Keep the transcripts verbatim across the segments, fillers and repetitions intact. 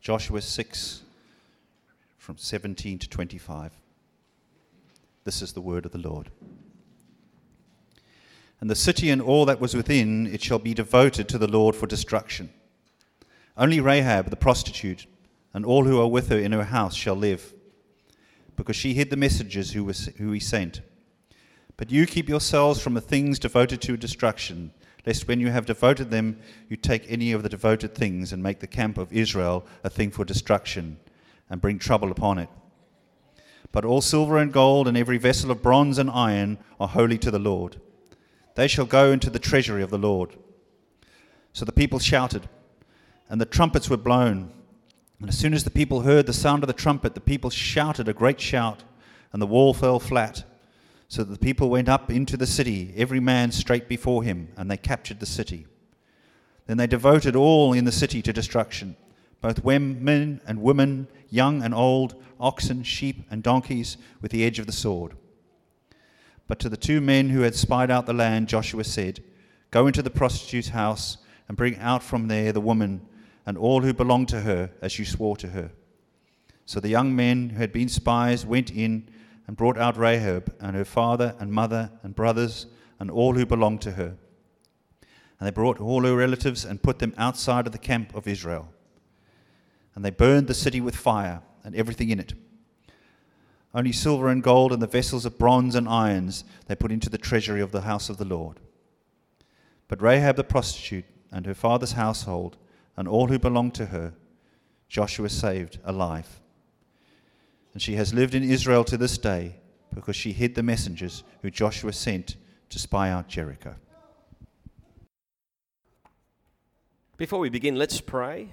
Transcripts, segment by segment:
Joshua six, from seventeen to twenty-five. This is the word of the Lord. And the city and all that was within it shall be devoted to the Lord for destruction. Only Rahab the prostitute and all who are with her in her house shall live, because she hid the messengers who, was, who he sent. But you keep yourselves from the things devoted to destruction, lest when you have devoted them, you take any of the devoted things and make the camp of Israel a thing for destruction, and bring trouble upon it. But all silver and gold and every vessel of bronze and iron are holy to the Lord. They shall go into the treasury of the Lord. So the people shouted, and the trumpets were blown. And as soon as the people heard the sound of the trumpet, the people shouted a great shout, and the wall fell flat. So that the people went up into the city, every man straight before him, and they captured the city. Then they devoted all in the city to destruction, both men and women, young and old, oxen, sheep, and donkeys, with the edge of the sword. But to the two men who had spied out the land, Joshua said, Go into the prostitute's house and bring out from there the woman and all who belong to her, as you swore to her. So the young men who had been spies went in and brought out Rahab and her father and mother and brothers and all who belonged to her. And they brought all her relatives and put them outside of the camp of Israel. And they burned the city with fire and everything in it. Only silver and gold and the vessels of bronze and irons they put into the treasury of the house of the Lord. But Rahab the prostitute and her father's household and all who belonged to her, Joshua saved alive. And she has lived in Israel to this day, because she hid the messengers who Joshua sent to spy out Jericho. Before we begin, let's pray.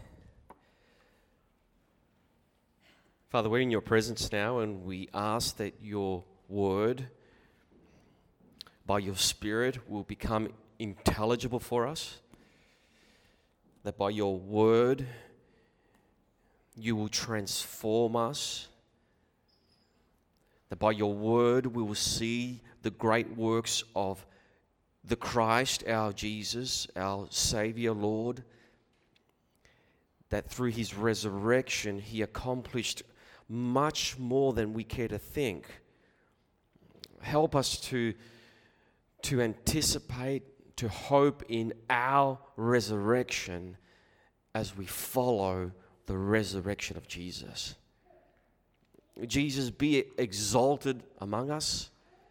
Father, we're in your presence now, and we ask that your word, by your Spirit, will become intelligible for us. That by your word, you will transform us. That by your word, we will see the great works of the Christ, our Jesus, our Savior, Lord. That through his resurrection, he accomplished much more than we care to think. Help us to, to anticipate, to hope in our resurrection as we follow the resurrection of Jesus. Jesus, be exalted among us.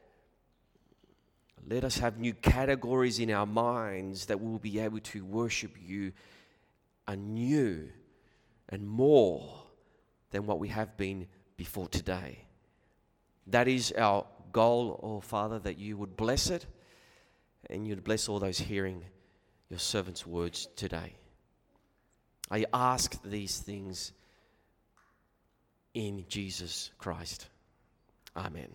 Let us have new categories in our minds that we will be able to worship you anew and more than what we have been before today. That is our goal, oh Father, that you would bless it and you'd bless all those hearing your servant's words today. I ask these things in Jesus Christ. Amen.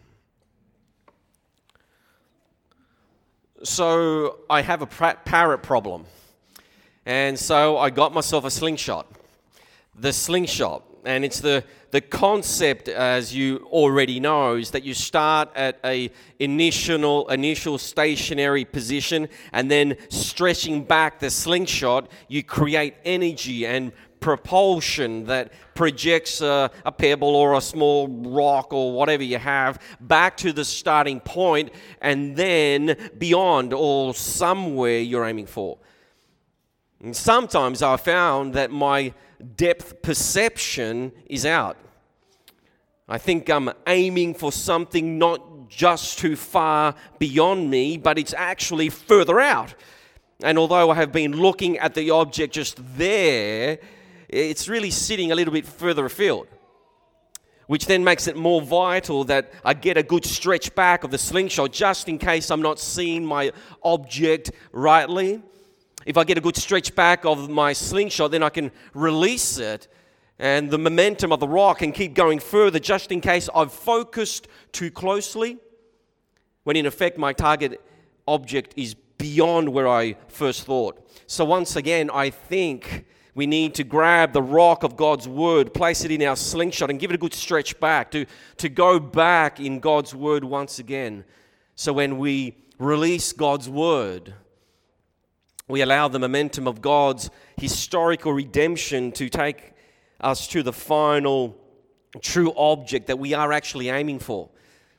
So I have a parrot problem. And so I got myself a slingshot. The slingshot. And it's the, the concept, as you already know, is that you start at a initial, initial stationary position, and then stretching back the slingshot, you create energy and propulsion that projects a, a pebble or a small rock or whatever you have back to the starting point and then beyond or somewhere you're aiming for. And sometimes I found that my depth perception is out. I think I'm aiming for something not just too far beyond me, but it's actually further out. And although I have been looking at the object just there, it's really sitting a little bit further afield, which then makes it more vital that I get a good stretch back of the slingshot just in case I'm not seeing my object rightly. If I get a good stretch back of my slingshot, then I can release it and the momentum of the rock can keep going further just in case I've focused too closely, when in effect my target object is beyond where I first thought. So once again, I think we need to grab the rock of God's word, place it in our slingshot and give it a good stretch back, to, to go back in God's word once again. So when we release God's word, we allow the momentum of God's historical redemption to take us to the final true object that we are actually aiming for.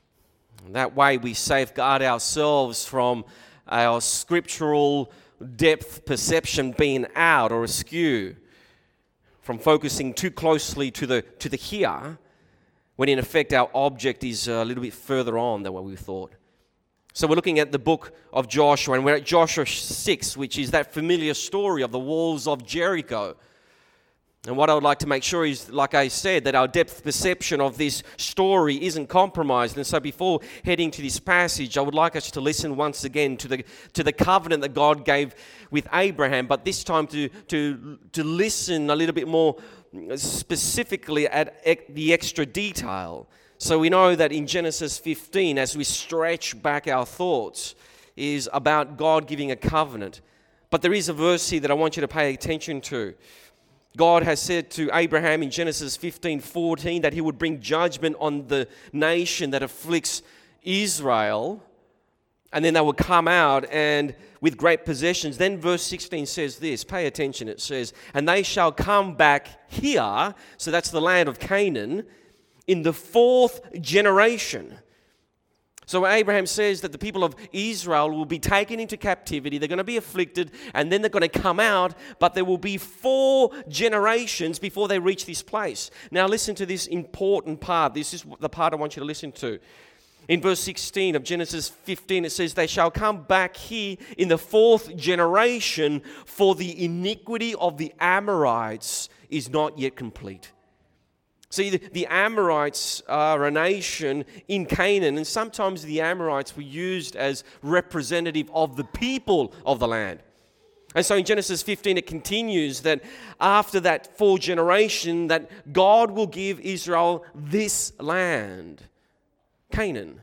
That way we safeguard ourselves from our scriptural depth perception being out or askew, from focusing too closely to the to the here, when in effect our object is a little bit further on than what we thought. So we're looking at the book of Joshua, and we're at Joshua six, which is that familiar story of the walls of Jericho. And what I would like to make sure is, like I said, that our depth perception of this story isn't compromised. And so before heading to this passage, I would like us to listen once again to the to the covenant that God gave with Abraham, but this time to to to listen a little bit more specifically at the extra detail. So we know that in Genesis fifteen, as we stretch back our thoughts, is about God giving a covenant. But there is a verse here that I want you to pay attention to. God has said to Abraham in Genesis fifteen fourteen that he would bring judgment on the nation that afflicts Israel, and then they would come out and with great possessions. Then verse sixteen says this, pay attention, it says, and they shall come back here, so that's the land of Canaan, in the fourth generation. So Abraham says that the people of Israel will be taken into captivity, they're going to be afflicted, and then they're going to come out, but there will be four generations before they reach this place. Now listen to this important part. This is the part I want you to listen to. In verse sixteen of Genesis fifteen, it says, they shall come back here in the fourth generation, for the iniquity of the Amorites is not yet complete. See, the, the Amorites are a nation in Canaan, and sometimes the Amorites were used as representative of the people of the land. And so in Genesis fifteen, it continues that after that fourth generation, that God will give Israel this land, Canaan.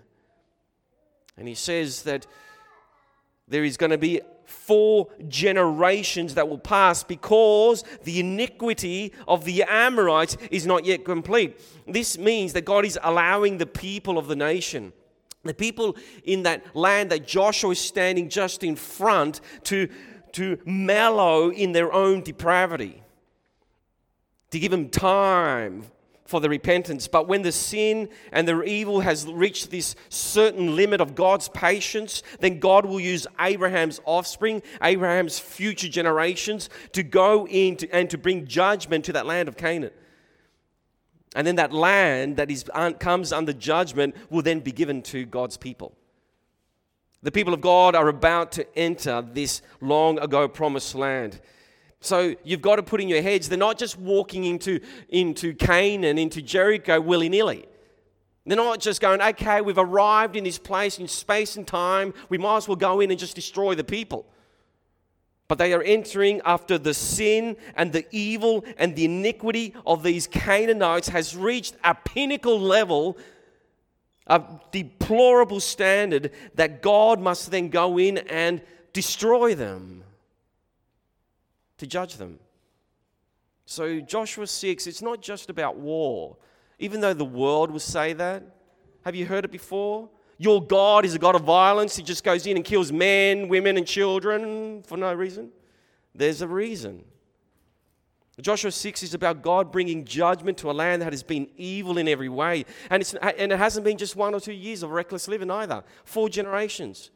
And he says that there is going to be four generations that will pass because the iniquity of the Amorites is not yet complete. This means that God is allowing the people of the nation, the people in that land that Joshua is standing just in front, to, to mellow in their own depravity, to give them time for the repentance. But when the sin and the evil has reached this certain limit of God's patience, then God will use Abraham's offspring, Abraham's future generations, to go in to, and to bring judgment to that land of Canaan. And then that land that is comes under judgment will then be given to God's people. The people of God are about to enter this long ago promised land. So you've got to put in your heads, they're not just walking into, into Canaan, into Jericho willy-nilly. They're not just going, okay, we've arrived in this place in space and time, we might as well go in and just destroy the people. But they are entering after the sin and the evil and the iniquity of these Canaanites has reached a pinnacle level, a deplorable standard, that God must then go in and destroy them, to judge them. So Joshua six, it's not just about war, even though the world will say that. Have you heard it before? Your God is a God of violence. He just goes in and kills men, women, and children for no reason. There's a reason. Joshua six is about God bringing judgment to a land that has been evil in every way. And, it's, and it hasn't been just one or two years of reckless living either. Four generations.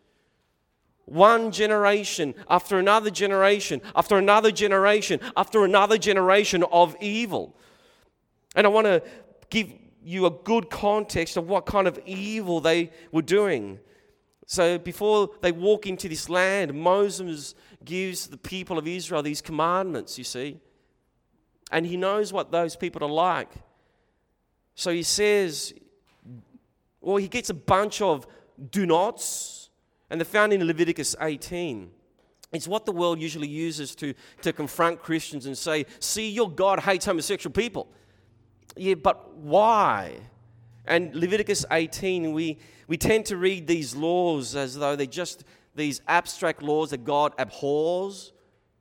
One generation after another generation, after another generation, after another generation of evil. And I want to give you a good context of what kind of evil they were doing. So before they walk into this land, Moses gives the people of Israel these commandments, you see. And he knows what those people are like. So he says, well, he gets a bunch of do nots. And they're found in Leviticus eighteen. It's what the world usually uses to, to confront Christians and say, see, your God hates homosexual people. Yeah, but why? And Leviticus eighteen, we, we tend to read these laws as though they're just these abstract laws that God abhors.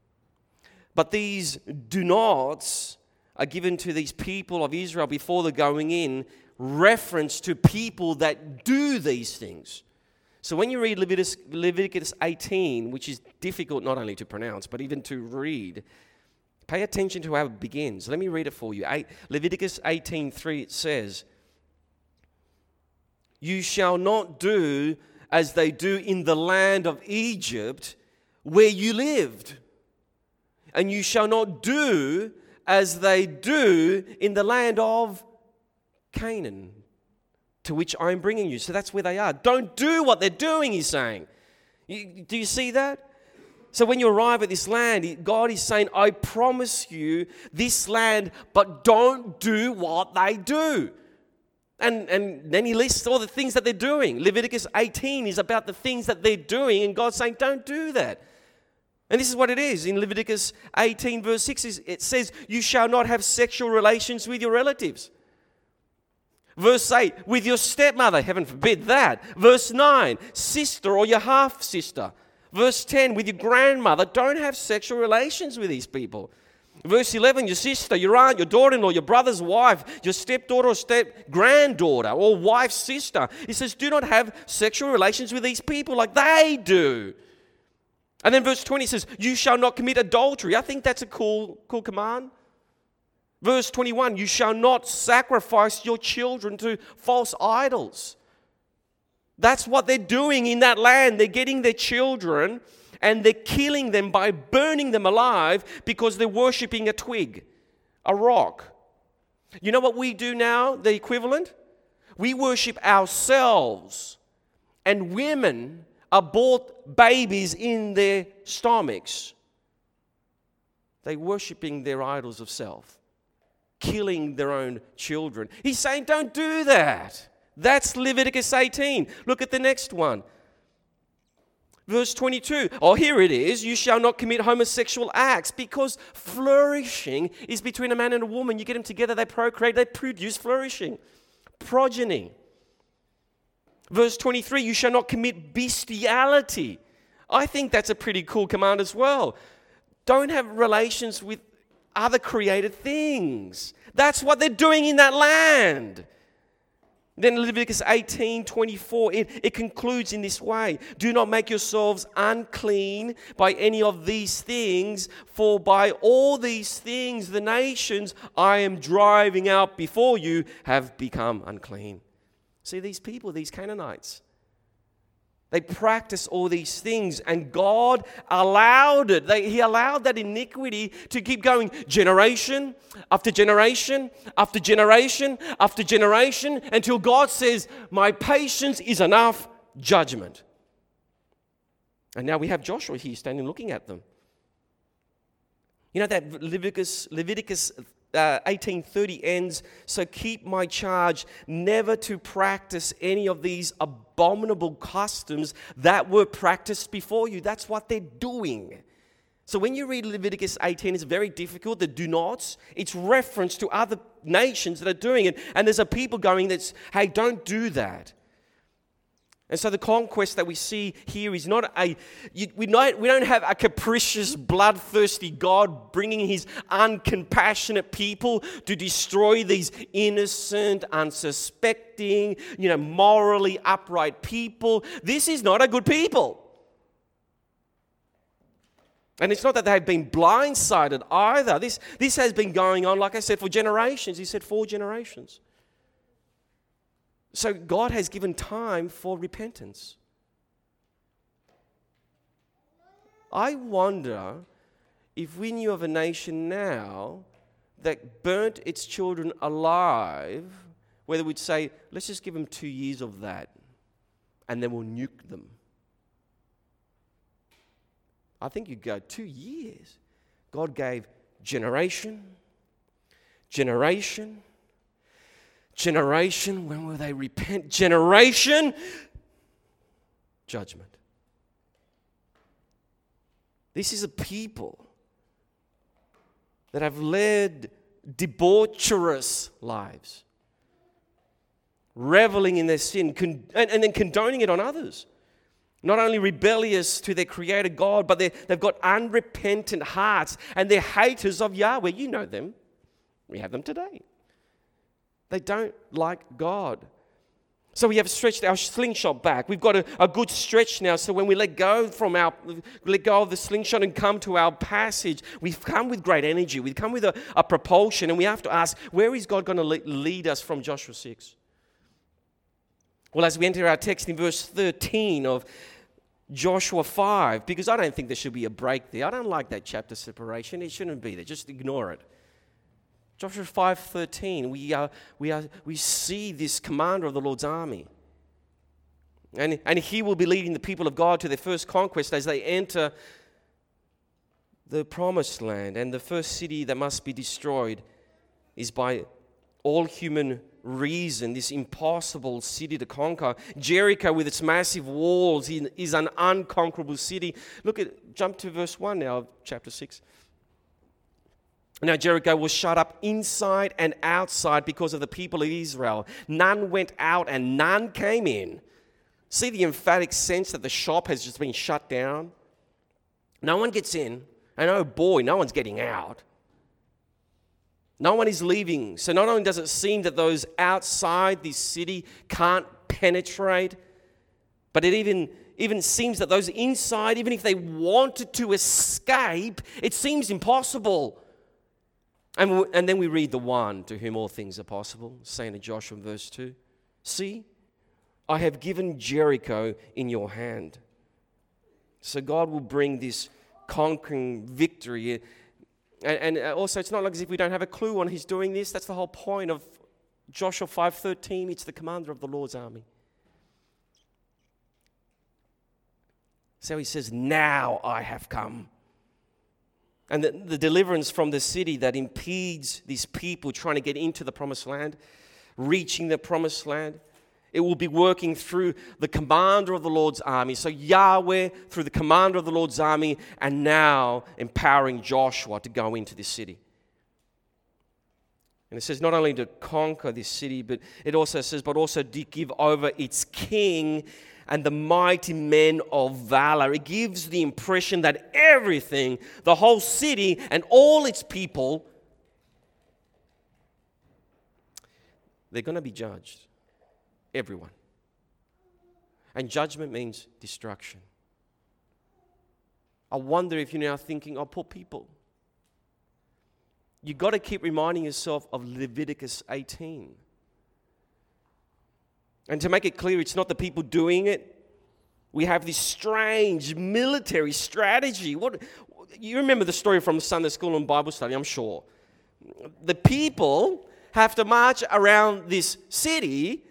But these do nots are given to these people of Israel before they're going in, reference to people that do these things. So when you read Leviticus, Leviticus eighteen, which is difficult not only to pronounce, but even to read, Pay attention to how it begins. Let me read it for you. Eight, Leviticus eighteen three, it says, "You shall not do as they do in the land of Egypt where you lived. And you shall not do as they do in the land of Canaan, to which I am bringing you." So that's where they are. Don't do what they're doing, he's saying. You, do you see that? So when you arrive at this land, God is saying, I promise you this land, but don't do what they do. And, and then he lists all the things that they're doing. Leviticus eighteen is about the things that they're doing, and God's saying, don't do that. And this is what it is. In Leviticus eighteen, verse six, it says, you shall not have sexual relations with your relatives. Verse eight, with your stepmother, heaven forbid that. Verse nine, sister or your half-sister. Verse ten, with your grandmother, don't have sexual relations with these people. Verse eleven, your sister, your aunt, your daughter-in-law, your brother's wife, your stepdaughter or step-granddaughter or wife's sister. He says, do not have sexual relations with these people like they do. And then verse twenty says, you shall not commit adultery. I think that's a cool, cool command. Verse twenty-one, you shall not sacrifice your children to false idols. That's what they're doing in that land. They're getting their children and they're killing them by burning them alive because they're worshipping a twig, a rock. You know what we do now, the equivalent? We worship ourselves, and women abort babies in their stomachs. They're worshipping their idols of self, killing their own children. He's saying, don't do that. That's Leviticus eighteen. Look at the next one. Verse twenty-two. Oh, here it is. You shall not commit homosexual acts, because flourishing is between a man and a woman. You get them together, they procreate, they produce flourishing, progeny. Verse twenty-three. You shall not commit bestiality. I think that's a pretty cool command as well. Don't have relations with other created things. That's what they're doing in that land. Then Leviticus eighteen twenty-four, it, it concludes in this way. Do not make yourselves unclean by any of these things, for by all these things the nations I am driving out before you have become unclean. See, these people, these Canaanites, they practice all these things, and God allowed it. They, he allowed that iniquity to keep going generation after generation after generation after generation until God says, my patience is enough, judgment. And now we have Joshua here standing looking at them. You know that Leviticus, Leviticus Uh, eighteen thirty ends, so keep my charge never to practice any of these abominable customs that were practiced before you. That's what they're doing. So when you read Leviticus eighteen, it's very difficult. The do nots, it's reference to other nations that are doing it. And there's a people going that's, hey, don't do that. And so the conquest that we see here is not a, you, we, not, we don't have a capricious, bloodthirsty God bringing his uncompassionate people to destroy these innocent, unsuspecting, you know, morally upright people. This is not a good people. And it's not that they've been blindsided either. This, this has been going on, like I said, for generations. He said four generations. So God has given time for repentance. I wonder if we knew of a nation now that burnt its children alive, whether we'd say, let's just give them two years of that and then we'll nuke them. I think you'd go, two years? God gave generation, generation, generation. When will they repent? Generation, judgment. This is a people that have led debaucherous lives, reveling in their sin, con- and, and then condoning it on others. Not only rebellious to their creator God, but they've got unrepentant hearts, and they're haters of Yahweh. You know them. We have them today. They don't like God. So we have stretched our slingshot back. We've got a, a good stretch now. So when we let go from our, let go of the slingshot and come to our passage, we've come with great energy. We've come with a, a propulsion, and we have to ask, where is God going to lead us from Joshua six? Well, as we enter our text in verse thirteen of Joshua five, because I don't think there should be a break there. I don't like that chapter separation. It shouldn't be there. Just ignore it. Joshua five thirteen, we are we are we see this commander of the Lord's army. And, and he will be leading the people of God to their first conquest as they enter the promised land. And the first city that must be destroyed is by all human reason, this impossible city to conquer. Jericho with its massive walls is an unconquerable city. Look at, jump to verse one now of chapter six. Now Jericho was shut up inside and outside because of the people of Israel. None went out and none came in. See the emphatic sense that the shop has just been shut down? No one gets in, and oh boy, no one's getting out. No one is leaving. So not only does it seem that those outside this city can't penetrate, but it even, even seems that those inside, even if they wanted to escape, it seems impossible. And, and then we read the one to whom all things are possible, saying to Joshua in verse two, see, I have given Jericho in your hand. So God will bring this conquering victory. And, and also, it's not like as if we don't have a clue on He's doing this. That's the whole point of Joshua five thirteen. It's the commander of the Lord's army. So He says, now I have come. And the, the deliverance from the city that impedes these people trying to get into the promised land, reaching the promised land, it will be working through the commander of the Lord's army. So Yahweh through the commander of the Lord's army, and now empowering Joshua to go into this city. And it says not only to conquer this city, but it also says, but also to give over its king and the mighty men of valor. It gives the impression that everything, the whole city and all its people, they're going to be judged. Everyone. And judgment means destruction. I wonder if you're now thinking, oh, poor people. You've got to keep reminding yourself of Leviticus eighteen. And to make it clear, it's not the people doing it. We have this strange military strategy. What you remember the story from Sunday school and Bible study, I'm sure. The people have to march around this city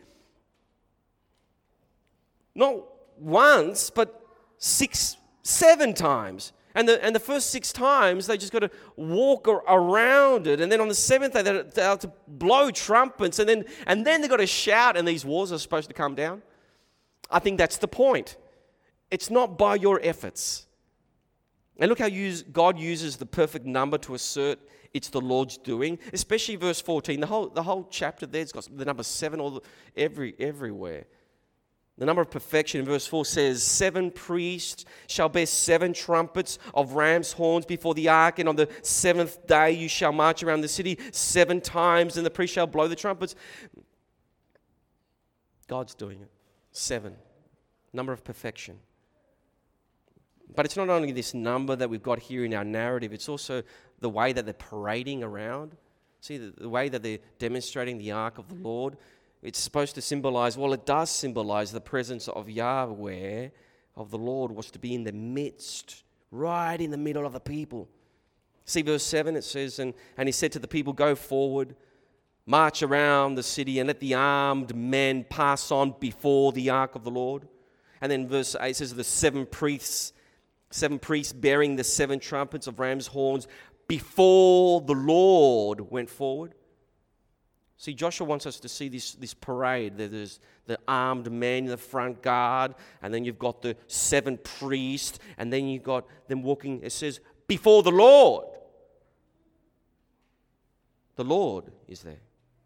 not once, but six, seven times. And the, and the first six times, they just got to walk around it. And then on the seventh day, they have to blow trumpets. And then, and then they've got to shout, and these walls are supposed to come down. I think that's the point. It's not by your efforts. And look how use, God uses the perfect number to assert it's the Lord's doing. Especially verse fourteen. The whole, the whole chapter there's got the number seven all the, every, everywhere. The number of perfection in verse four says, seven priests shall bear seven trumpets of ram's horns before the ark, and on the seventh day you shall march around the city seven times, and the priest shall blow the trumpets. God's doing it. Seven. Number of perfection. But it's not only this number that we've got here in our narrative, it's also the way that they're parading around. See, the, the way that they're demonstrating the ark of the Lord. It's supposed to symbolize, well, it does symbolize the presence of Yahweh, of the Lord, was to be in the midst, right in the middle of the people. See verse seven, it says, and, and he said to the people, go forward, march around the city, and let the armed men pass on before the ark of the Lord. And then verse eight says, the seven priests, seven priests bearing the seven trumpets of ram's horns before the Lord went forward. See, Joshua wants us to see this, this parade. There's the armed men in the front guard, and then you've got the seven priests, and then you've got them walking, it says, before the Lord. The Lord is there,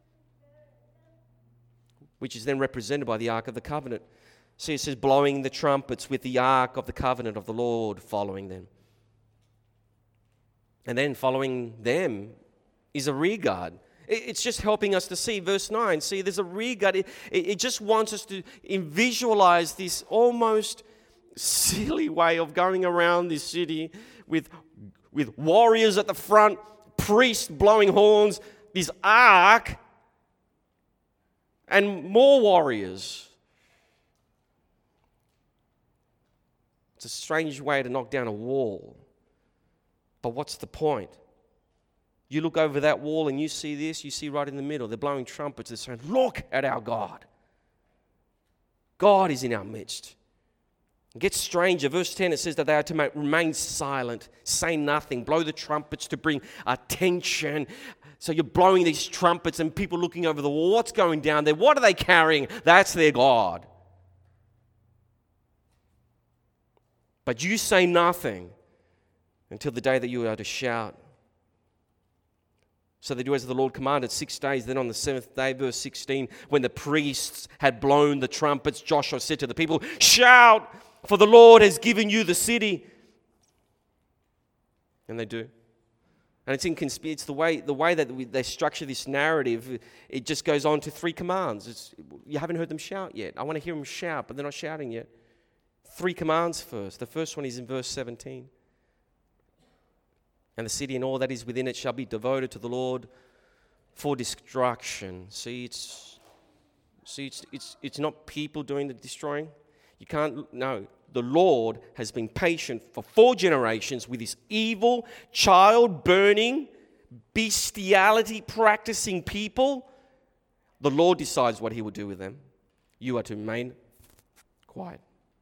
which is then represented by the Ark of the Covenant. See, it says, blowing the trumpets with the Ark of the Covenant of the Lord following them. And then following them is a rear guard. It's just helping us to see. Verse nine, see, there's a regard. It, it just wants us to visualize this almost silly way of going around this city with, with warriors at the front, priests blowing horns, this ark, and more warriors. It's a strange way to knock down a wall. But what's the point? You look over that wall and you see this, you see right in the middle, they're blowing trumpets, they're saying, look at our God. God is in our midst. It gets stranger. Verse ten, it says that they are to make, remain silent, say nothing, blow the trumpets to bring attention. So you're blowing these trumpets and people looking over the wall. What's going down there? What are they carrying? That's their God. But you say nothing until the day that you are to shout. So they do as the Lord commanded, six days. Then on the seventh day, verse sixteen, when the priests had blown the trumpets, Joshua said to the people, shout, for the Lord has given you the city. And they do. And it's, inconsp- it's the way the way that we, they structure this narrative. It just goes on to three commands. It's, you haven't heard them shout yet. I want to hear them shout, but they're not shouting yet. Three commands first. The first one is in verse seventeen. And the city and all that is within it shall be devoted to the Lord for destruction. See, it's see, it's it's it's not people doing the destroying. You can't, no. The Lord has been patient for four generations with this evil, child-burning, bestiality-practicing people. The Lord decides what He will do with them. You are to remain quiet.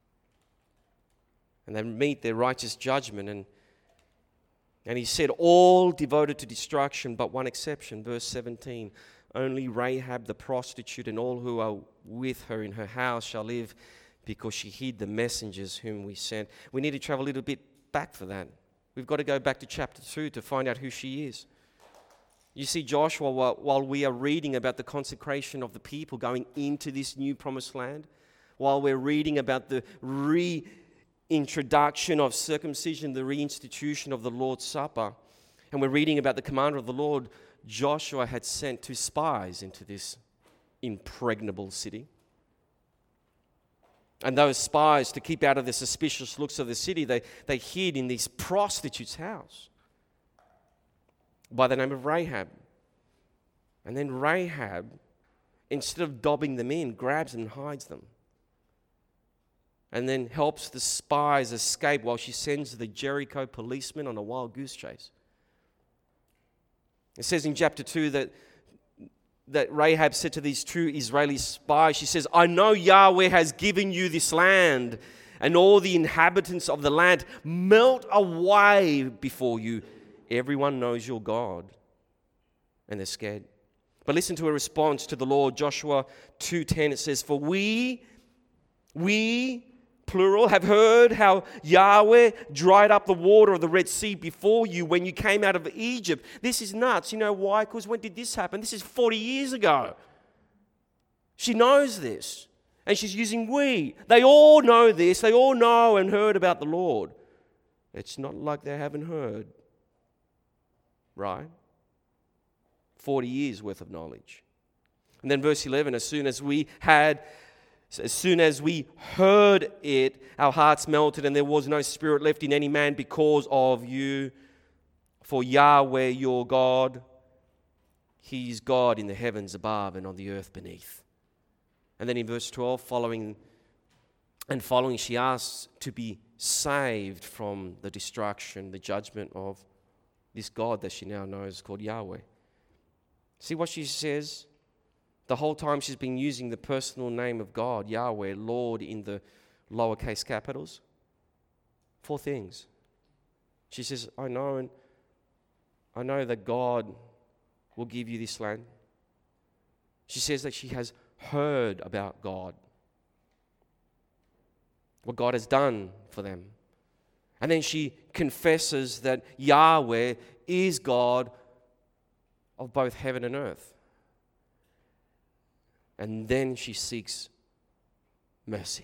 And they meet their righteous judgment. And, and He said, all devoted to destruction, but one exception. Verse seventeen, only Rahab the prostitute and all who are with her in her house shall live, because she hid the messengers whom we sent. We need to travel a little bit back for that. We've got to go back to chapter two to find out who she is. You see, Joshua, while, while we are reading about the consecration of the people going into this new promised land, while we're reading about the reintroduction of circumcision, the reinstitution of the Lord's Supper, and we're reading about the commander of the Lord, Joshua had sent two spies into this impregnable city. And those spies, to keep out of the suspicious looks of the city, they, they hid in this prostitute's house by the name of Rahab. And then Rahab, instead of dobbing them in, grabs and hides them. And then helps the spies escape while she sends the Jericho policemen on a wild goose chase. It says in chapter two that that Rahab said to these two Israeli spies, she says, I know Yahweh has given you this land, and all the inhabitants of the land melt away before you. Everyone knows your God. And they're scared. But listen to a response to the Lord. Joshua two ten, it says, for we, we, plural, have heard how Yahweh dried up the water of the Red Sea before you when you came out of Egypt. This is nuts. You know why? Because when did this happen? This is forty years ago. She knows this. And she's using we. They all know this. They all know and heard about the Lord. It's not like they haven't heard. Right? forty years worth of knowledge. And then verse eleven, as soon as we had So as soon as we heard it, our hearts melted, and there was no spirit left in any man because of you. For Yahweh your God, He is God in the heavens above and on the earth beneath. And then in verse twelve, following and following, she asks to be saved from the destruction, the judgment of this God that she now knows called Yahweh. See what she says? The whole time she's been using the personal name of God, Yahweh, Lord, in the lowercase capitals. Four things. She says, I know, and I know that God will give you this land. She says that she has heard about God, what God has done for them. And then she confesses that Yahweh is God of both heaven and earth. And then she seeks mercy.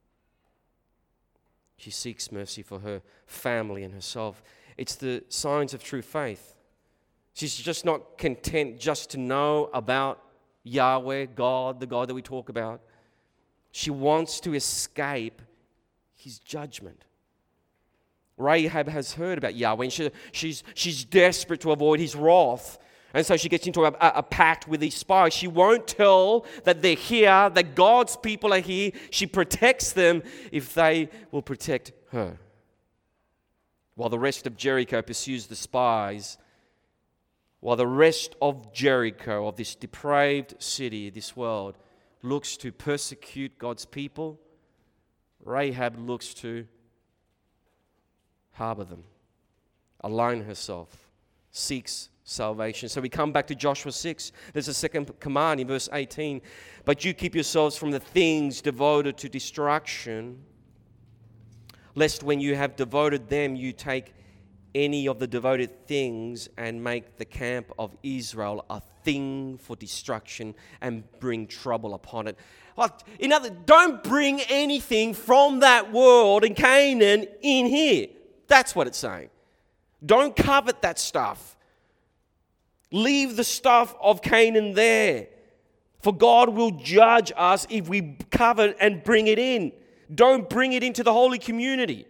She seeks mercy for her family and herself. It's the signs of true faith. She's just not content just to know about Yahweh, God, the God that we talk about. She wants to escape his judgment. Rahab has heard about Yahweh, and she, she's, she's desperate to avoid his wrath. And so she gets into a, a, a pact with these spies. She won't tell that they're here, that God's people are here. She protects them if they will protect her. While the rest of Jericho pursues the spies, while the rest of Jericho, of this depraved city, this world, looks to persecute God's people, Rahab looks to harbor them, align herself, seeks salvation. So we come back to Joshua six. There's a second command in verse eighteen. But you keep yourselves from the things devoted to destruction, lest when you have devoted them, you take any of the devoted things and make the camp of Israel a thing for destruction and bring trouble upon it. In other, don't bring anything from that world and Canaan in here. That's what it's saying. Don't covet that stuff. Leave the stuff of Canaan there. For God will judge us if we covet and bring it in. Don't bring it into the holy community.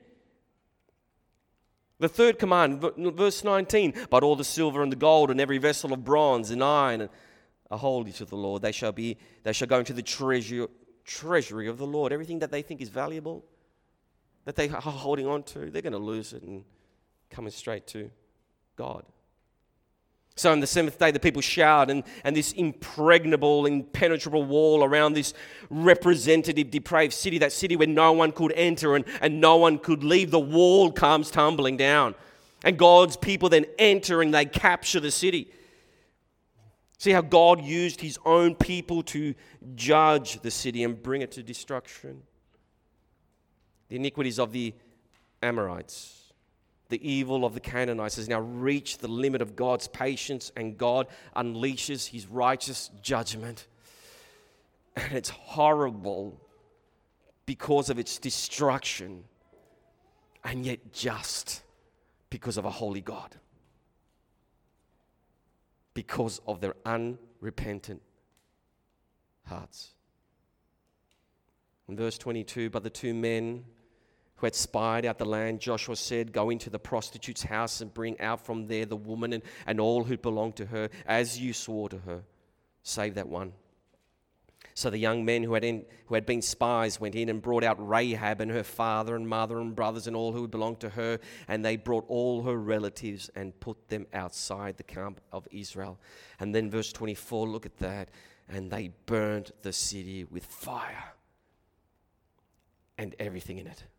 The third command, verse nineteen, but all the silver and the gold and every vessel of bronze and iron are holy to the Lord. They shall be, they shall go into the treasure, treasury of the Lord. Everything that they think is valuable, that they are holding on to, they're going to lose it and coming straight to God. So on the seventh day, the people shout, and, and this impregnable, impenetrable wall around this representative, depraved city, that city where no one could enter and, and no one could leave, the wall comes tumbling down. And God's people then enter and they capture the city. See how God used his own people to judge the city and bring it to destruction? The iniquities of the Amorites, the evil of the Canaanites has now reached the limit of God's patience, and God unleashes his righteous judgment. And it's horrible because of its destruction, and yet just because of a holy God. Because of their unrepentant hearts. In verse twenty-two, but the two men who had spied out the land, Joshua said, go into the prostitute's house and bring out from there the woman and, and all who belong to her, as you swore to her, save that one. So the young men who had, in, who had been spies went in and brought out Rahab and her father and mother and brothers and all who belonged to her, and they brought all her relatives and put them outside the camp of Israel. And then verse twenty-four, look at that, and they burnt the city with fire and everything in it.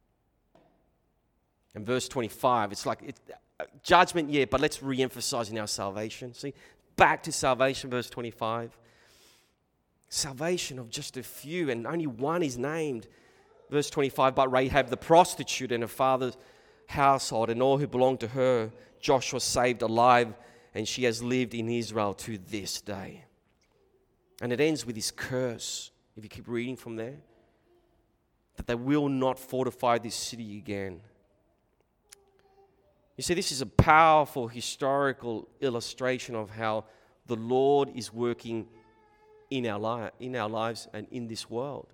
And verse twenty-five, it's like it's, uh, judgment, yeah, but let's re-emphasize in our salvation. See, back to salvation, verse twenty-five. Salvation of just a few, and only one is named. Verse twenty-five, but Rahab the prostitute and her father's household and all who belonged to her, Joshua saved alive, and she has lived in Israel to this day. And it ends with this curse, if you keep reading from there, that they will not fortify this city again. You see, this is a powerful historical illustration of how the Lord is working in our, li- in our lives and in this world.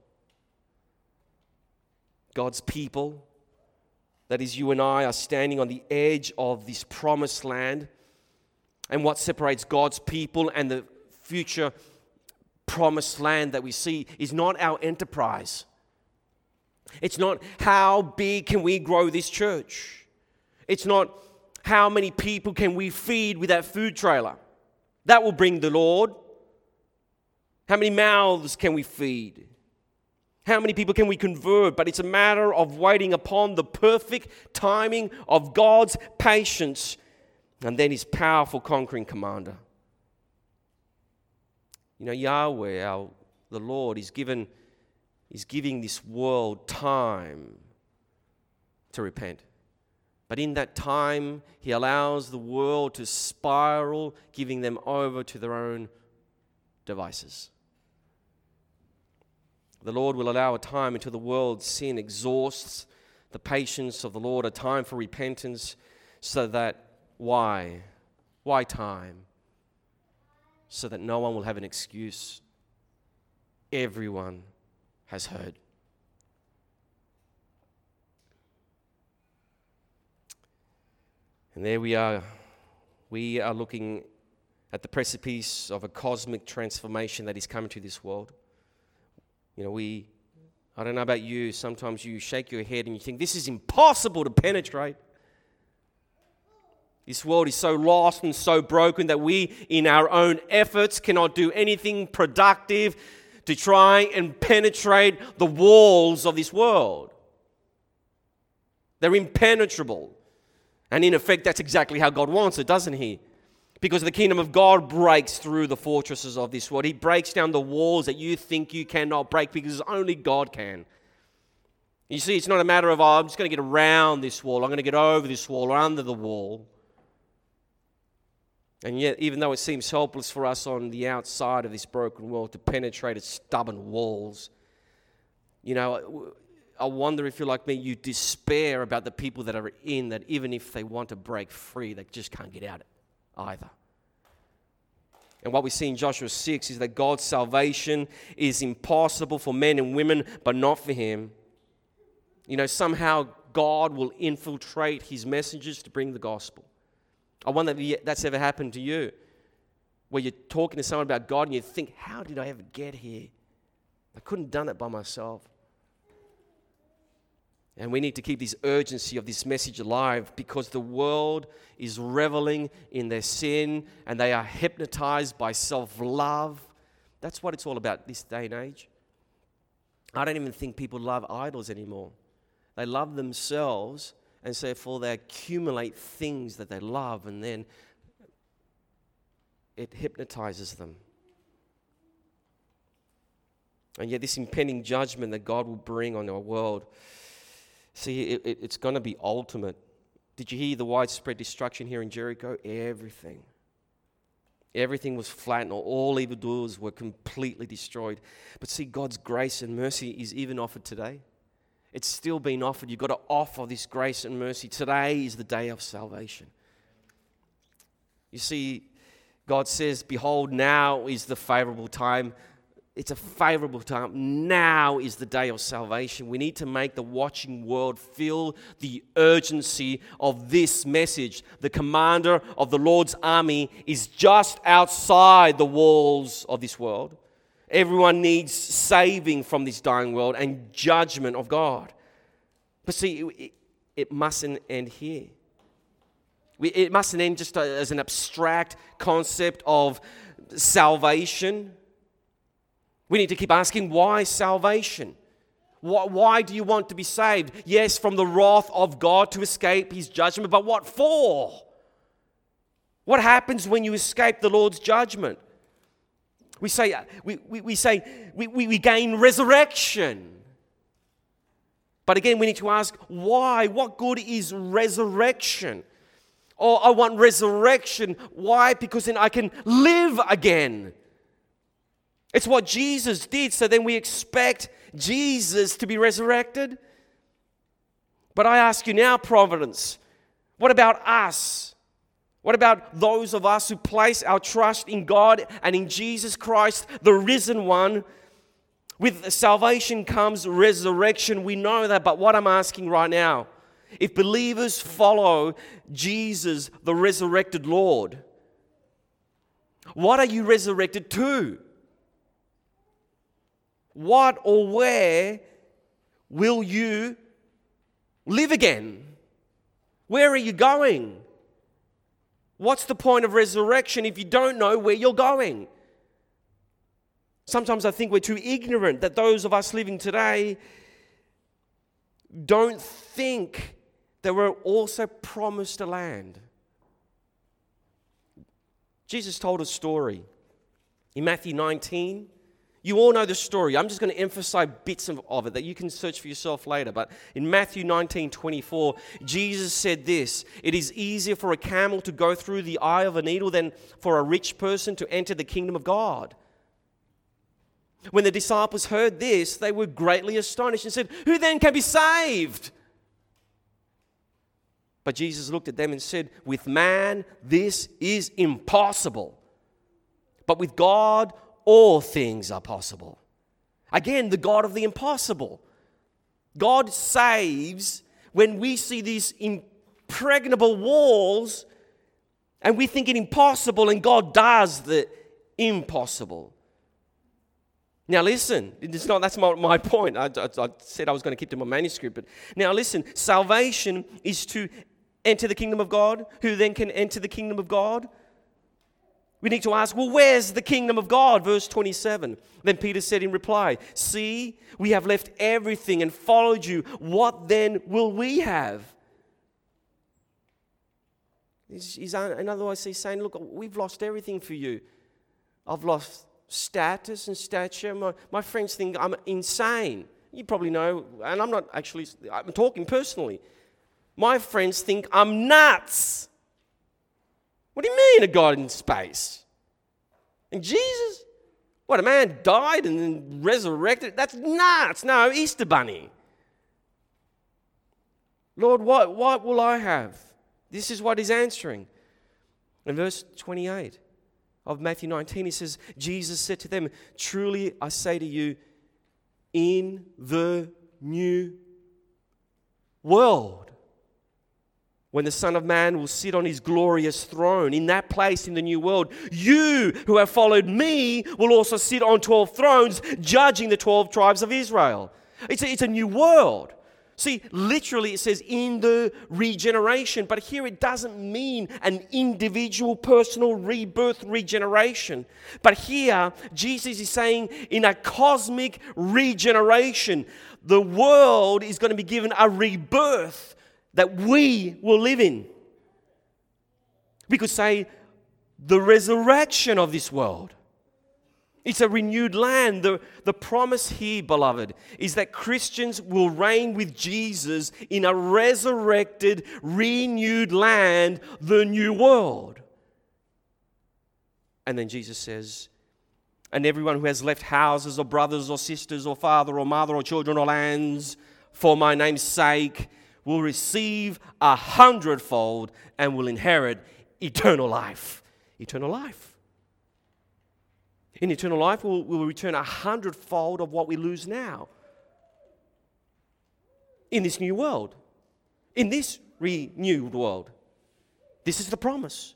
God's people, that is you and I, are standing on the edge of this promised land. And what separates God's people and the future promised land that we see is not our enterprise. It's not how big can we grow this church. It's not how many people can we feed with that food trailer. That will bring the Lord. How many mouths can we feed? How many people can we convert? But it's a matter of waiting upon the perfect timing of God's patience and then his powerful conquering commander. You know, Yahweh, our, the Lord, is given, is giving this world time to repent. But in that time, he allows the world to spiral, giving them over to their own devices. The Lord will allow a time until the world's sin exhausts the patience of the Lord, a time for repentance, so that, why? Why time? So that no one will have an excuse. Everyone has heard. And there we are. We are looking at the precipice of a cosmic transformation that is coming to this world. You know, we, I don't know about you, sometimes you shake your head and you think, this is impossible to penetrate. This world is so lost and so broken that we, in our own efforts, cannot do anything productive to try and penetrate the walls of this world. They're impenetrable. And in effect, that's exactly how God wants it, doesn't He? Because the kingdom of God breaks through the fortresses of this world. He breaks down the walls that you think you cannot break because only God can. You see, it's not a matter of, oh, I'm just going to get around this wall, I'm going to get over this wall or under the wall. And yet, even though it seems helpless for us on the outside of this broken world to penetrate its stubborn walls, you know, I wonder if you're like me, you despair about the people that are in, that even if they want to break free, they just can't get out either. And what we see in Joshua six is that God's salvation is impossible for men and women, but not for Him. You know, somehow God will infiltrate His messengers to bring the gospel. I wonder if that's ever happened to you, where you're talking to someone about God and you think, how did I ever get here? I couldn't have done it by myself. And we need to keep this urgency of this message alive because the world is reveling in their sin and they are hypnotized by self-love. That's what it's all about this day and age. I don't even think people love idols anymore. They love themselves, and so therefore they accumulate things that they love, and then it hypnotizes them. And yet this impending judgment that God will bring on our world, see, it, it, it's going to be ultimate. Did you hear the widespread destruction here in Jericho? Everything. Everything was flattened. All evildoers were completely destroyed. But see, God's grace and mercy is even offered today. It's still being offered. You've got to offer this grace and mercy. Today is the day of salvation. You see, God says, behold, now is the favorable time. It's a favorable time. Now is the day of salvation. We need to make the watching world feel the urgency of this message. The commander of the Lord's army is just outside the walls of this world. Everyone needs saving from this dying world and judgment of God. But see, it, it mustn't end here. We, it mustn't end just as an abstract concept of salvation. We need to keep asking, why salvation? Why, why do you want to be saved? Yes, from the wrath of God to escape His judgment, but what for? What happens when you escape the Lord's judgment? We say, we, we, we say we, we, we gain resurrection. But again, we need to ask, why? What good is resurrection? Or I want resurrection. Why? Because then I can live again. It's what Jesus did, so then we expect Jesus to be resurrected. But I ask you now, Providence, what about us? What about those of us who place our trust in God and in Jesus Christ, the risen one? With salvation comes resurrection. We know that, but what I'm asking right now, if believers follow Jesus, the resurrected Lord, what are you resurrected to? What or where will you live again? Where are you going? What's the point of resurrection if you don't know where you're going? Sometimes I think we're too ignorant, that those of us living today don't think that we're also promised a land. Jesus told a story in Matthew nineteen. You all know the story. I'm just going to emphasize bits of, of it that you can search for yourself later. But in Matthew nineteen twenty-four, Jesus said this: it is easier for a camel to go through the eye of a needle than for a rich person to enter the kingdom of God. When the disciples heard this, they were greatly astonished and said, who then can be saved? But Jesus looked at them and said, with man, this is impossible. But with God, all things are possible. Again, the God of the impossible. God saves when we see these impregnable walls and we think it impossible, and God does the impossible. Now listen, it's not, that's my, my point. I, I, I said I was going to keep to my manuscript. But now listen, salvation is to enter the kingdom of God. Who then can enter the kingdom of God? We need to ask, well, where's the kingdom of God? Verse twenty-seven. Then Peter said in reply, see, we have left everything and followed you. What then will we have? He's, he's, in other words, he's saying, look, we've lost everything for you. I've lost status and stature. My, my friends think I'm insane. You probably know, and I'm not actually, I'm talking personally. My friends think I'm nuts. What do you mean a God in space? And Jesus? What, a man died and then resurrected? That's nuts. No, Easter Bunny. Lord, what, what will I have? This is what he's answering. In verse twenty-eight of Matthew nineteen, he says, Jesus said to them, truly I say to you, in the new world, when the Son of Man will sit on his glorious throne, in that place in the new world, you who have followed me will also sit on twelve thrones, judging the twelve tribes of Israel. It's a, it's a new world. See, literally it says in the regeneration, but here it doesn't mean an individual, personal rebirth, regeneration. But here, Jesus is saying in a cosmic regeneration, the world is going to be given a rebirth that we will live in. We could say the resurrection of this world. It's a renewed land. The, the promise here, beloved, is that Christians will reign with Jesus in a resurrected, renewed land, the new world. And then Jesus says, and everyone who has left houses or brothers or sisters or father or mother or children or lands for my name's sake will receive a hundredfold and will inherit eternal life. Eternal life. In eternal life, we'll, we'll return a hundredfold of what we lose now. In this new world. In this renewed world. This is the promise.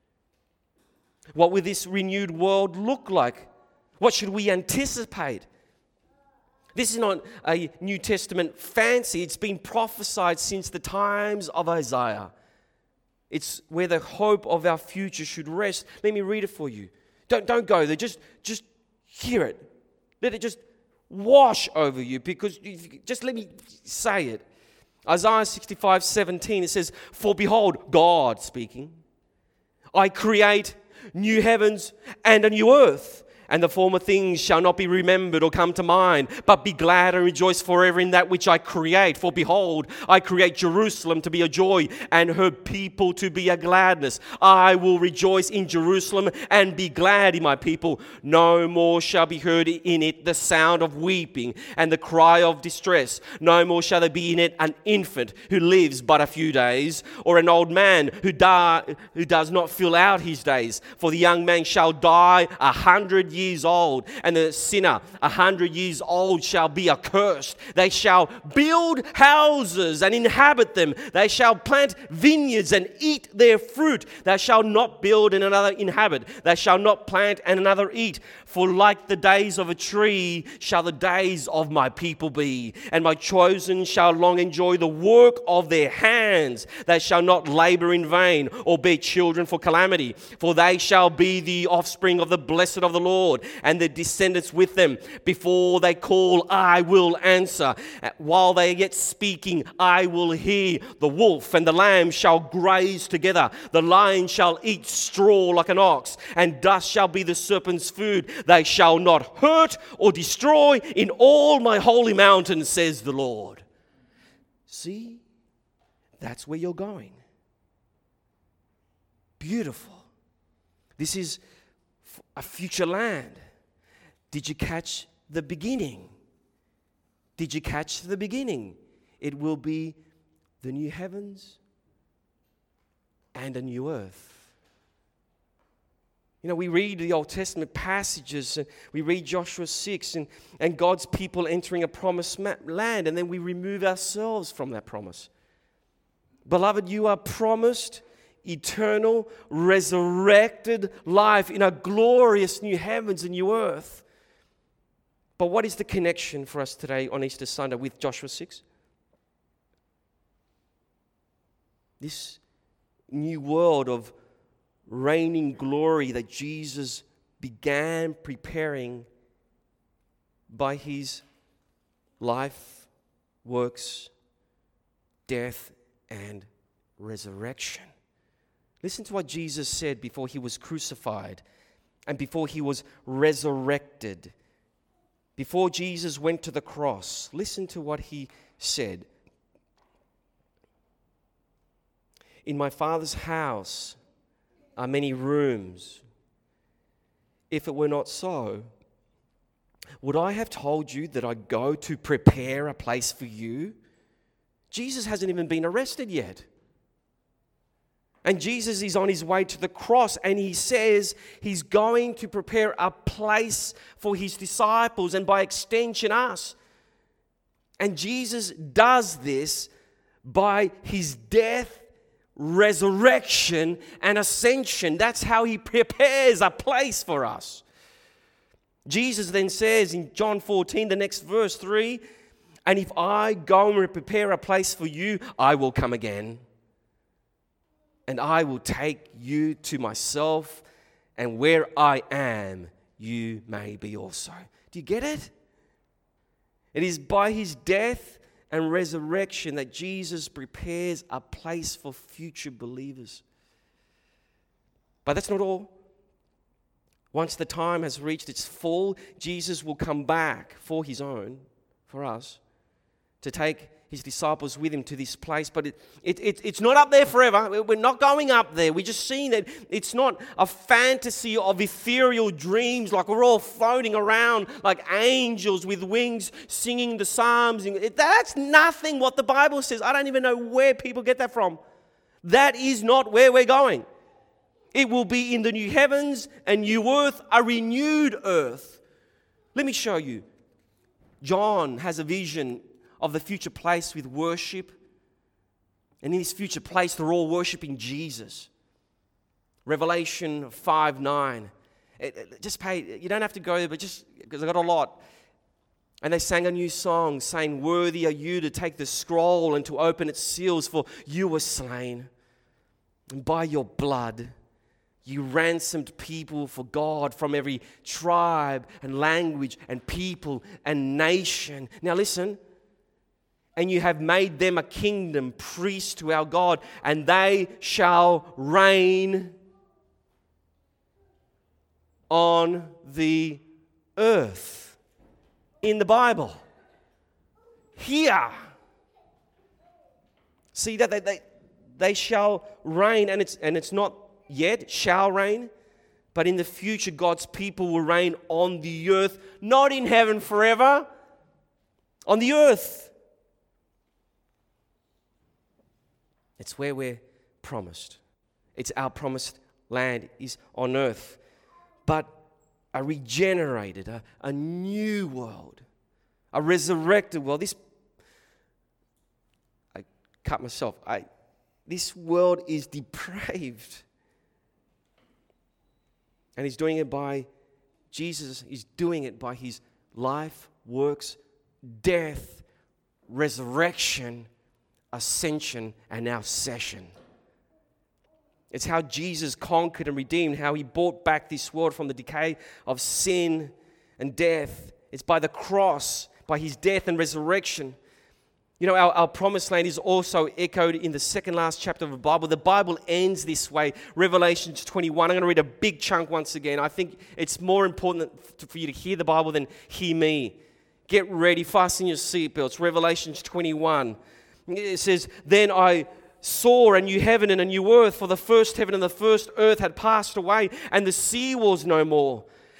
What will this renewed world look like? What should we anticipate? This is not a New Testament fancy. It's been prophesied since the times of Isaiah. It's where the hope of our future should rest. Let me read it for you. Don't, don't go there. Just, just hear it. Let it just wash over you, because you, just let me say it. Isaiah sixty-five seventeen, it says, for behold, God speaking, I create new heavens and a new earth. And the former things shall not be remembered or come to mind, but be glad and rejoice forever in that which I create. For behold, I create Jerusalem to be a joy and her people to be a gladness. I will rejoice in Jerusalem and be glad in my people. No more shall be heard in it the sound of weeping and the cry of distress. No more shall there be in it an infant who lives but a few days, or an old man who, die, who does not fill out his days. For the young man shall die a hundred years old, and the sinner a hundred years old shall be accursed. They shall build houses and inhabit them. They shall plant vineyards and eat their fruit. They shall not build and another inhabit. They shall not plant and another eat. For like the days of a tree shall the days of my people be, and my chosen shall long enjoy the work of their hands. They shall not labor in vain or bear children for calamity, for they shall be the offspring of the blessed of the Lord, and their descendants with them. Before they call, I will answer. While they are yet speaking, I will hear. The wolf and the lamb shall graze together. The lion shall eat straw like an ox, and dust shall be the serpent's food. They shall not hurt or destroy in all my holy mountain, says the Lord. See, that's where you're going. Beautiful. This is a future land. Did you catch the beginning? Did you catch the beginning? It will be the new heavens and a new earth. You know, we read the Old Testament passages, and we read Joshua six, and, and God's people entering a promised land, and then we remove ourselves from that promise. Beloved, you are promised eternal, resurrected life in a glorious new heavens and new earth. But what is the connection for us today on Easter Sunday with Joshua six? This new world of reigning glory that Jesus began preparing by his life, works, death, and resurrection. Listen to what Jesus said before he was crucified and before he was resurrected. Before Jesus went to the cross, listen to what he said. In my Father's house are many rooms. If it were not so, would I have told you that I go to prepare a place for you? Jesus hasn't even been arrested yet. And Jesus is on his way to the cross, and he says he's going to prepare a place for his disciples and by extension us. And Jesus does this by his death, resurrection, and ascension. That's how he prepares a place for us. Jesus then says in John fourteen, the next verse, three, and if I go and prepare a place for you, I will come again. And I will take you to myself, and where I am, you may be also. Do you get it? It is by his death and resurrection that Jesus prepares a place for future believers. But that's not all. Once the time has reached its full, Jesus will come back for his own, for us, to take his disciples with him to this place. But it, it, it, it's not up there forever. We're not going up there. We're just seeing that it's not a fantasy of ethereal dreams like we're all floating around like angels with wings singing the psalms. That's nothing what the Bible says. I don't even know where people get that from. That is not where we're going. It will be in the new heavens and new earth, a renewed earth. Let me show you. John has a vision of the future place with worship. And in this future place, they're all worshiping Jesus. Revelation five nine. It, it, just pay, you don't have to go there, but just, because I got a lot. And they sang a new song, saying, worthy are you to take the scroll and to open its seals, for you were slain. And by your blood, you ransomed people for God from every tribe and language and people and nation. Now listen. And you have made them a kingdom, priests to our God, and they shall reign on the earth. In the Bible. Here. See that they, they, they shall reign, and it's and it's not yet shall reign, but in the future God's people will reign on the earth, not in heaven forever, on the earth. It's where we're promised. It's our promised land is on earth. But a regenerated, a, a new world, a resurrected world. This, I cut myself. I, this world is depraved. And he's doing it by, Jesus is doing it by his life, works, death, resurrection, ascension, and now session. It's how Jesus conquered and redeemed, how he brought back this world from the decay of sin and death. It's by the cross, by his death and resurrection. You know, our, our promised land is also echoed in the second last chapter of the Bible. The Bible ends this way, Revelation twenty-one. I'm going to read a big chunk once again. I think it's more important for you to hear the Bible than hear me. Get ready, fasten your seatbelts. Revelation twenty-one. It says, then I saw a new heaven and a new earth, for the first heaven and the first earth had passed away, and the sea was no more.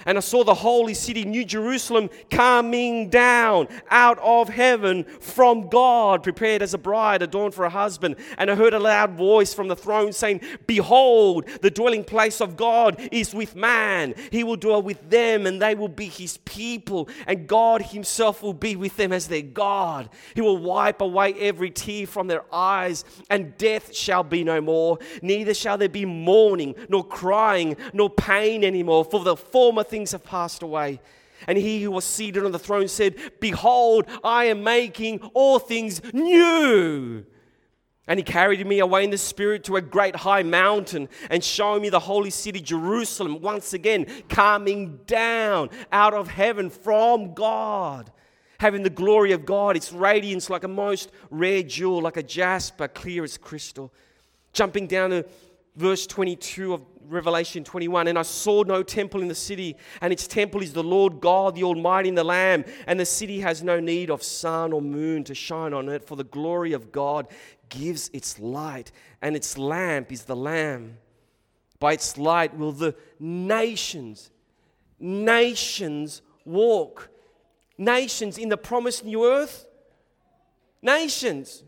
And I saw the holy city, New Jerusalem, coming down out of heaven from God, prepared as a bride adorned for a husband. And I heard a loud voice from the throne saying, "Behold, the dwelling place of God is with man. He will dwell with them, and they will be his people. And God himself will be with them as their God. He will wipe away every tear from their eyes, and death shall be no more. Neither shall there be mourning, nor crying, nor pain anymore, for the former things have passed away." And he who was seated on the throne said, "Behold, I am making all things new." And he carried me away in the spirit to a great high mountain, and showing me the holy city Jerusalem once again coming down out of heaven from God, having the glory of God, its radiance like a most rare jewel, like a jasper, clear as crystal. Jumping down to verse twenty-two of Revelation twenty-one, "And I saw no temple in the city, and its temple is the Lord God, the Almighty, and the Lamb. And the city has no need of sun or moon to shine on it, for the glory of God gives its light, and its lamp is the Lamb. By its light will the nations, nations walk." Nations in the promised new earth? Nations.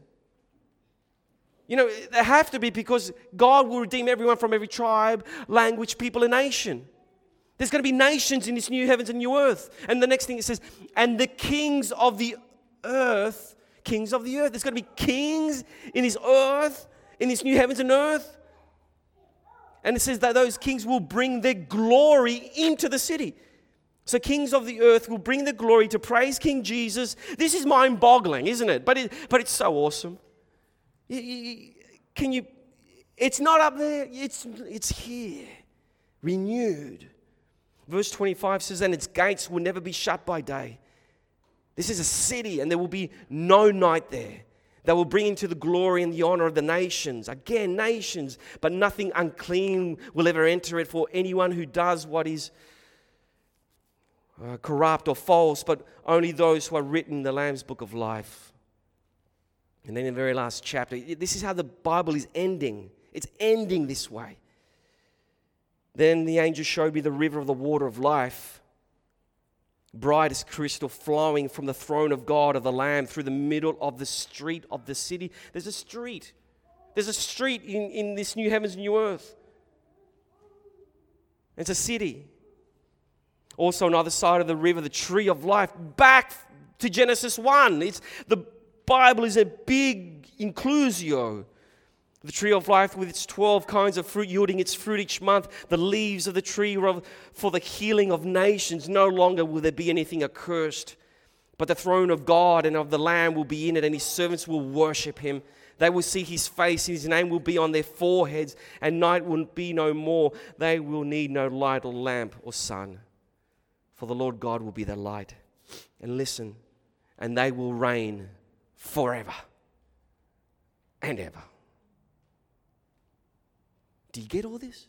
You know, they have to be, because God will redeem everyone from every tribe, language, people, and nation. There's going to be nations in this new heavens and new earth. And the next thing it says, "And the kings of the earth," kings of the earth. There's going to be kings in this earth, in this new heavens and earth. And it says that those kings will bring their glory into the city. So kings of the earth will bring the glory to praise King Jesus. This is mind-boggling, isn't it? But it, but it's so awesome. Can you? It's not up there. It's it's here, renewed. Verse twenty-five says, "And its gates will never be shut by day." This is a city, and there will be no night there. They will bring into the glory and the honor of the nations. Again, nations, but nothing unclean will ever enter it, for anyone who does what is uh, corrupt or false, but only those who are written in the Lamb's book of life. And then in the very last chapter, this is how the Bible is ending. It's ending this way. "Then the angel showed me the river of the water of life, bright as crystal, flowing from the throne of God, of the Lamb, through the middle of the street of the city." There's a street. There's a street in, in this new heavens and new earth. It's a city. Also on the other side of the river, the tree of life. Back to Genesis one. It's the Bible is a big inclusio. The tree of life with its twelve kinds of fruit, yielding its fruit each month. The leaves of the tree were for the healing of nations. No longer will there be anything accursed, but the throne of God and of the Lamb will be in it, and his servants will worship him. They will see his face, his name will be on their foreheads, and night will be no more. They will need no light or lamp or sun, for the Lord God will be their light. And listen, and they will reign forever and ever. Do you get all this?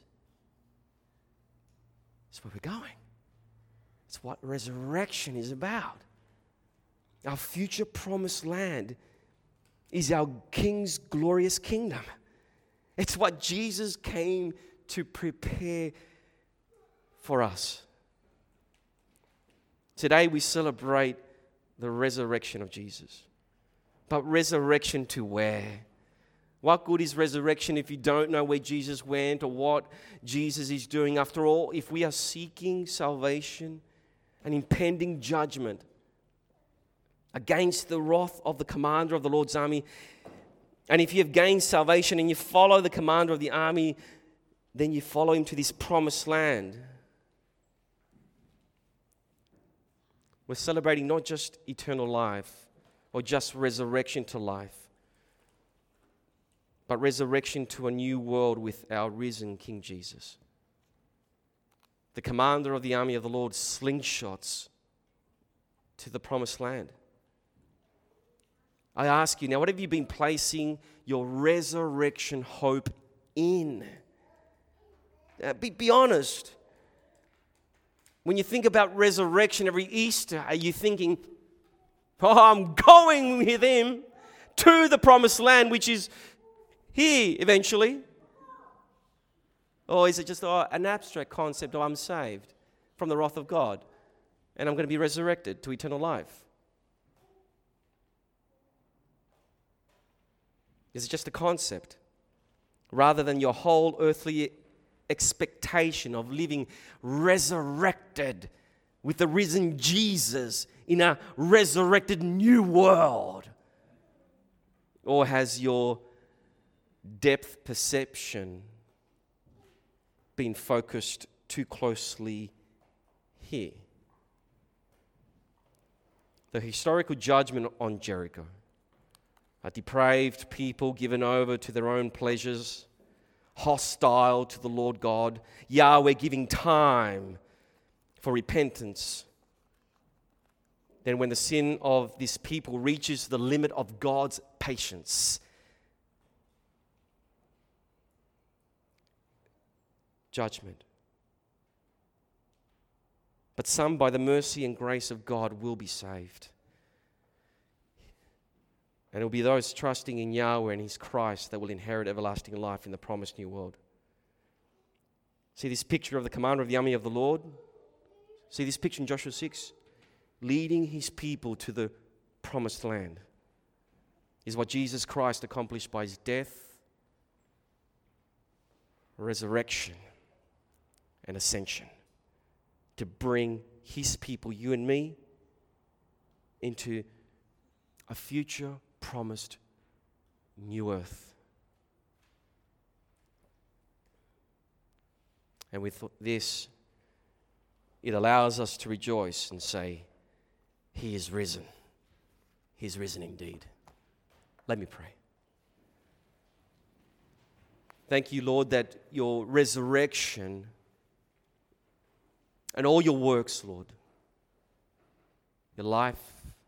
That's where we're going. It's what resurrection is about. Our future promised land is our King's glorious kingdom. It's what Jesus came to prepare for us. Today we celebrate the resurrection of Jesus. But resurrection to where? What good is resurrection if you don't know where Jesus went or what Jesus is doing? After all, if we are seeking salvation and impending judgment against the wrath of the commander of the Lord's army, and if you have gained salvation and you follow the commander of the army, then you follow him to this promised land. We're celebrating not just eternal life or just resurrection to life, but resurrection to a new world with our risen King Jesus. The commander of the army of the Lord slingshots to the promised land. I ask you now, what have you been placing your resurrection hope in? Uh, be, be honest. When you think about resurrection every Easter, are you thinking, oh, I'm going with him to the promised land, which is here eventually? Or is it just oh, an abstract concept, oh, I'm saved? from the wrath of God, and I'm going to be resurrected to eternal life. It's just a concept, rather than your whole earthly expectation of living resurrected with the risen Jesus in a resurrected new world. Or has your depth perception been focused too closely here? The historical judgment on Jericho, a depraved people given over to their own pleasures, hostile to the Lord God, Yahweh giving time for repentance. Then when the sin of this people reaches the limit of God's patience, judgment. But some, by the mercy and grace of God, will be saved. And it will be those trusting in Yahweh and His Christ that will inherit everlasting life in the promised new world. See this picture of the commander of the army of the Lord? See this picture in Joshua six? Leading His people to the promised land is what Jesus Christ accomplished by His death, resurrection, and ascension, to bring His people, you and me, into a future promised new earth. And with this, it allows us to rejoice and say, He is risen. He is risen indeed. Let me pray. Thank you, Lord, that your resurrection and all your works, Lord, your life,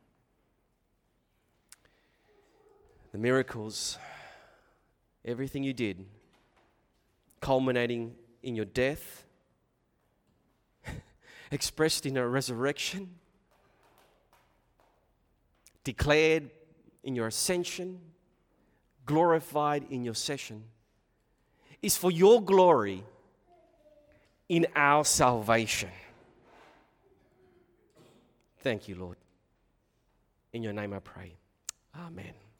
the miracles, everything you did, culminating in your death, expressed in a resurrection, declared in your ascension, glorified in your session, is for your glory in our salvation. Thank you, Lord. In your name I pray. Amen.